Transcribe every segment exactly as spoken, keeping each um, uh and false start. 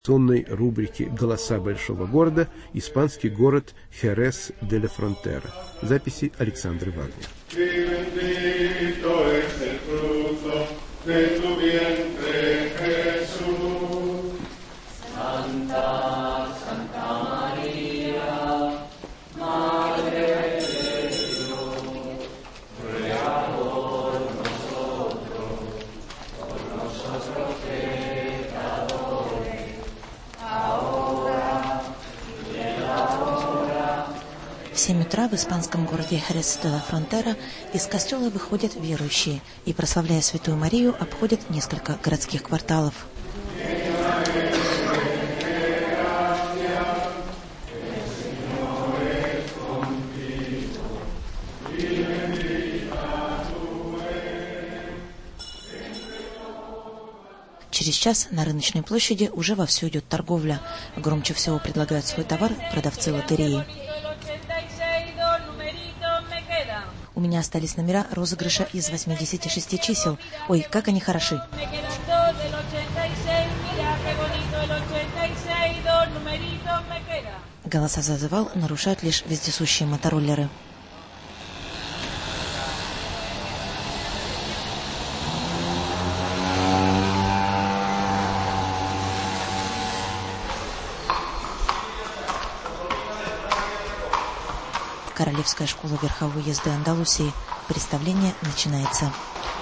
традиционной рубрике «Голоса большого города» испанский город Херес де ла Фронтера. Записи Александры Вагнер. В семь утра в испанском городе Херес де ла Фронтера из костела выходят верующие и, прославляя Святую Марию, обходят несколько городских кварталов. Через час на рыночной площади уже вовсю идет торговля. Громче всего предлагают свой товар продавцы лотереи. У меня остались номера розыгрыша из восьмидесяти шести чисел. Ой, как они хороши! Голоса зазывал нарушают лишь вездесущие мотороллеры. Королевская школа верховой езды Андалусии. Представление начинается.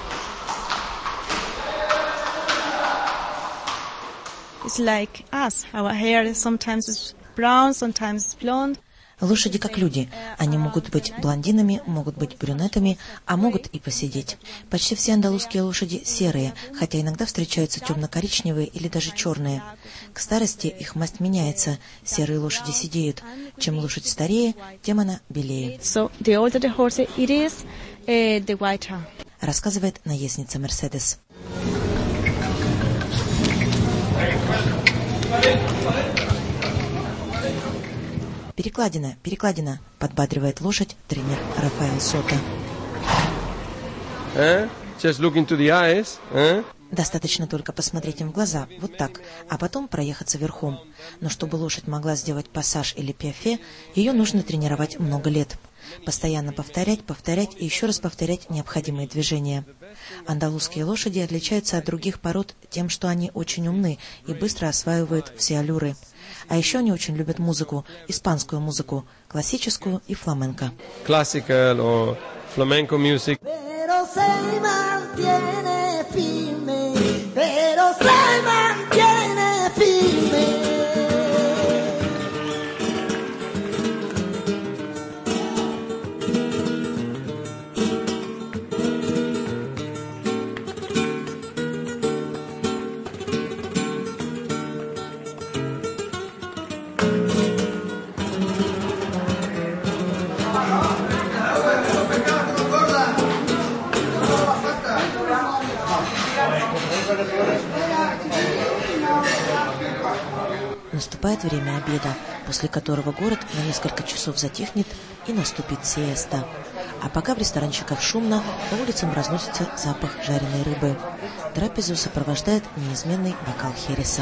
It's like us. Our hair sometimes is brown, sometimes it's blonde. Лошади как люди. Они могут быть блондинами, могут быть брюнетами, а могут и посидеть. Почти все андалузские лошади серые, хотя иногда встречаются темно-коричневые или даже черные. К старости их масть меняется. Серые лошади седеют. Чем лошадь старее, тем она белее. So the older the horse it is, uh, the whiter. Рассказывает наездница Мерседес. «Перекладина, перекладина», — подбадривает лошадь тренер Рафаэль Сота. Eh? Just look into the eyes. Eh? Достаточно только посмотреть им в глаза, вот так, а потом проехаться верхом. Но чтобы лошадь могла сделать пассаж или пиафе, ее нужно тренировать много лет. Постоянно повторять, повторять и еще раз повторять необходимые движения. Андалузские лошади отличаются от других пород тем, что они очень умны и быстро осваивают все аллюры. А еще они очень любят музыку, испанскую музыку, классическую и фламенко. Classical or flamenco music. Наступает время обеда, после которого город на несколько часов затихнет и наступит сиеста. А пока в ресторанчиках шумно, по улицам разносится запах жареной рыбы. Трапезу сопровождает неизменный бокал хереса.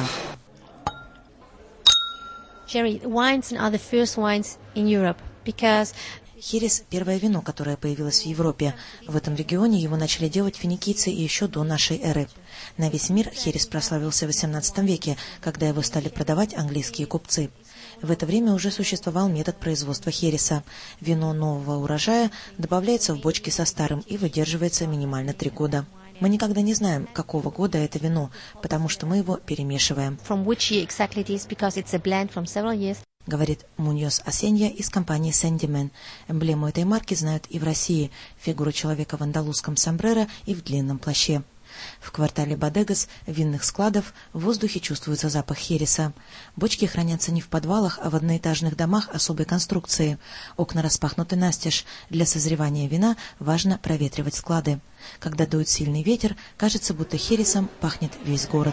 Sherry wines are the first wines in Europe because Херес – первое вино, которое появилось в Европе. В этом регионе его начали делать финикийцы еще до нашей эры. На весь мир херес прославился в восемнадцатом веке, когда его стали продавать английские купцы. В это время уже существовал метод производства хереса. Вино нового урожая добавляется в бочки со старым и выдерживается минимально три года. Мы никогда не знаем, какого года это вино, потому что мы его перемешиваем. From which year exactly it is, because it's a blend from several years. Говорит Муньос Асенья из компании Сэндимен. Эмблему этой марки знают и в России. Фигуру человека в андалузском сомбреро и в длинном плаще. В квартале Бодегас винных складов в воздухе чувствуется запах хереса. Бочки хранятся не в подвалах, а в одноэтажных домах особой конструкции. Окна распахнуты настежь. Для созревания вина важно проветривать склады. Когда дует сильный ветер, кажется, будто хересом пахнет весь город.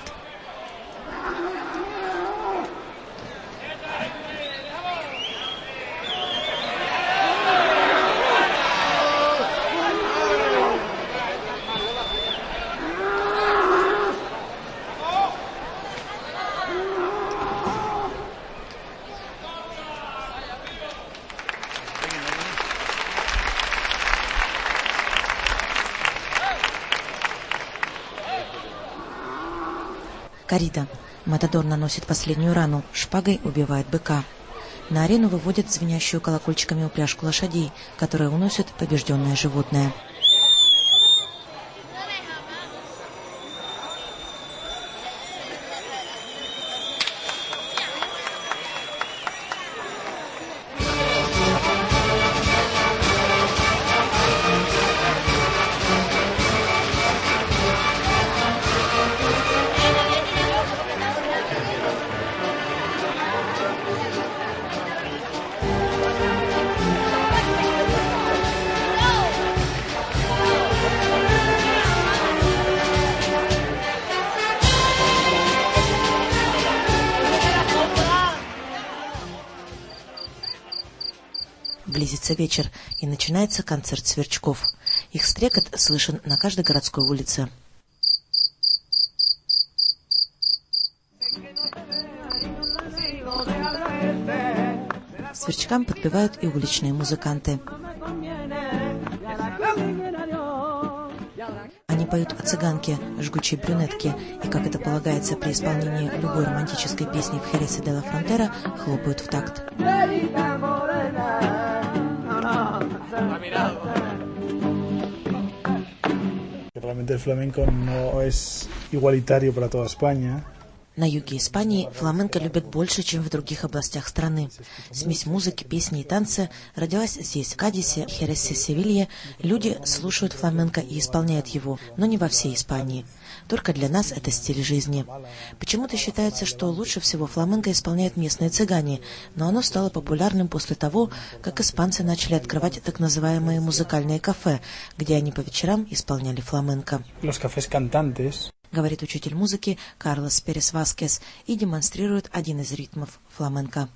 Корида. Матадор наносит последнюю рану, шпагой убивает быка. На арену выводят звенящую колокольчиками упряжку лошадей, которые уносят побежденное животное. Близится вечер, и начинается концерт сверчков. Их стрекот слышен на каждой городской улице. Сверчкам подпевают и уличные музыканты. Они поют о цыганке, жгучей брюнетке, и, как это полагается при исполнении любой романтической песни в Хересе де ла Фронтера, хлопают в такт. Realmente el flamenco no es igualitario para toda España. На юге Испании фламенко любят больше, чем в других областях страны. Смесь музыки, песни и танца родилась здесь, в Кадисе, Хересе, Севилье. Люди слушают фламенко и исполняют его, но не во всей Испании. Только для нас это стиль жизни. Почему-то считается, что лучше всего фламенко исполняют местные цыгане, но оно стало популярным после того, как испанцы начали открывать так называемые музыкальные кафе, где они по вечерам исполняли фламенко. Los cafés cantantes. Говорит учитель музыки Карлос Перес Васкес и демонстрирует один из ритмов фламенко.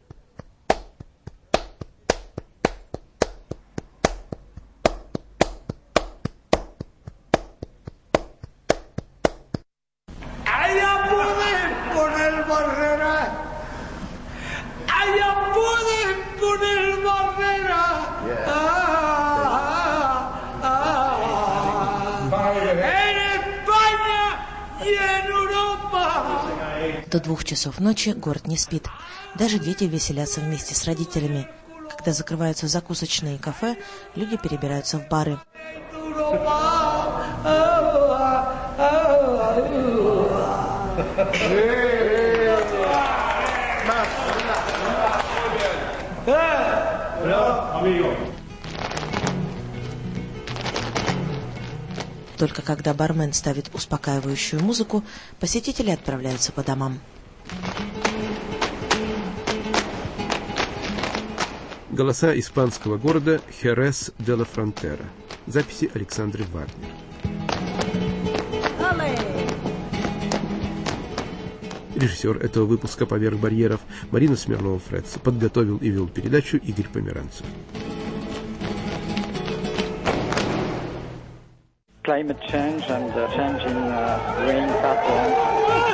До двух часов ночи город не спит. Даже дети веселятся вместе с родителями. Когда закрываются закусочные и кафе, люди перебираются в бары. Только когда бармен ставит успокаивающую музыку, посетители отправляются по домам. Голоса испанского города Херес де ла Фронтера. Записи Александры Вагнер. Режиссер этого выпуска «Поверх барьеров» Марина Смирнова-Фредс. Подготовил и вел передачу Игорь Померанцев. Climate change and uh, change in uh, rain patterns